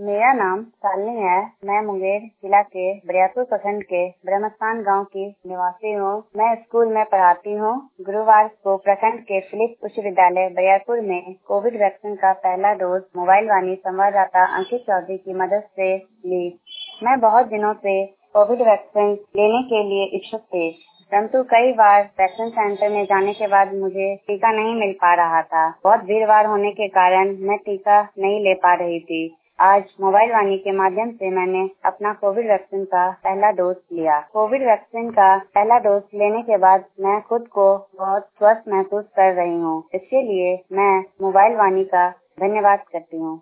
मेरा नाम शालिनी है। मैं मुंगेर जिला के बरियारपुर प्रखंड के ब्रह्मस्थान गांव की निवासी हूँ। मैं स्कूल में पढ़ाती हूँ। गुरुवार को प्रखंड के फिलिप उच्च विद्यालय बरियारपुर में कोविड वैक्सीन का पहला डोज मोबाइल वाणी संवाददाता अंकित चौधरी की मदद से ली। मैं बहुत दिनों से कोविड वैक्सीन लेने के लिए इच्छुक थी, परंतु कई बार वैक्सीन सेंटर में जाने के बाद मुझे टीका नहीं मिल पा रहा था। बहुत भीड़-भाड़ होने के कारण मैं टीका नहीं ले पा रही थी। आज मोबाइल वाणी के माध्यम से मैंने अपना कोविड वैक्सीन का पहला डोज लिया। कोविड वैक्सीन का पहला डोज लेने के बाद मैं खुद को बहुत स्वस्थ महसूस कर रही हूँ। इसके लिए मैं मोबाइल वाणी का धन्यवाद करती हूँ।